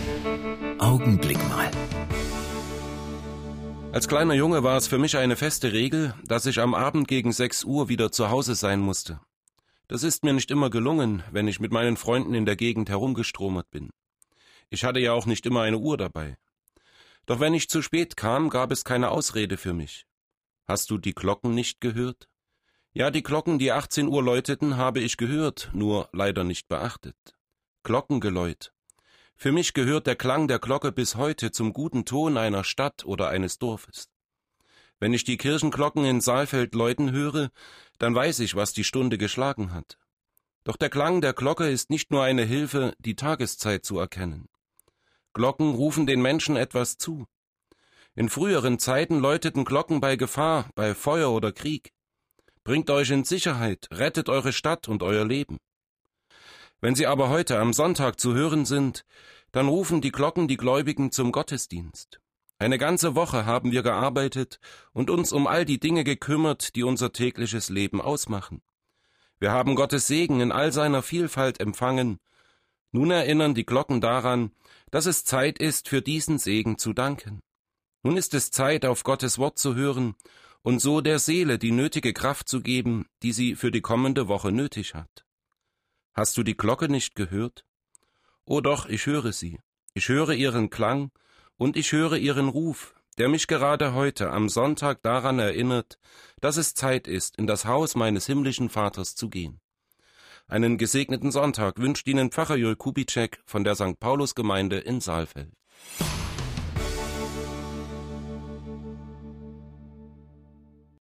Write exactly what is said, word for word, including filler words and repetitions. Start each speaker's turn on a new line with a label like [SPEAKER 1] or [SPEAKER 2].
[SPEAKER 1] Augenblick mal.
[SPEAKER 2] Als kleiner Junge war es für mich eine feste Regel, dass ich am Abend gegen sechs Uhr wieder zu Hause sein musste. Das ist mir nicht immer gelungen, wenn ich mit meinen Freunden in der Gegend herumgestromert bin. Ich hatte ja auch nicht immer eine Uhr dabei. Doch wenn ich zu spät kam, gab es keine Ausrede für mich. Hast du die Glocken nicht gehört? Ja, die Glocken, die achtzehn Uhr läuteten, habe ich gehört, nur leider nicht beachtet. Glockengeläut. Für mich gehört der Klang der Glocke bis heute zum guten Ton einer Stadt oder eines Dorfes. Wenn ich die Kirchenglocken in Saalfeld läuten höre, dann weiß ich, was die Stunde geschlagen hat. Doch der Klang der Glocke ist nicht nur eine Hilfe, die Tageszeit zu erkennen. Glocken rufen den Menschen etwas zu. In früheren Zeiten läuteten Glocken bei Gefahr, bei Feuer oder Krieg. Bringt euch in Sicherheit, rettet eure Stadt und euer Leben. Wenn sie aber heute am Sonntag zu hören sind, dann rufen die Glocken die Gläubigen zum Gottesdienst. Eine ganze Woche haben wir gearbeitet und uns um all die Dinge gekümmert, die unser tägliches Leben ausmachen. Wir haben Gottes Segen in all seiner Vielfalt empfangen. Nun erinnern die Glocken daran, dass es Zeit ist, für diesen Segen zu danken. Nun ist es Zeit, auf Gottes Wort zu hören und so der Seele die nötige Kraft zu geben, die sie für die kommende Woche nötig hat. Hast du die Glocke nicht gehört? Oh doch, ich höre sie. Ich höre ihren Klang und ich höre ihren Ruf, der mich gerade heute am Sonntag daran erinnert, dass es Zeit ist, in das Haus meines himmlischen Vaters zu gehen. Einen gesegneten Sonntag wünscht Ihnen Pfarrer Jörg Kubitschek von der Sankt Paulus Gemeinde in Saalfeld.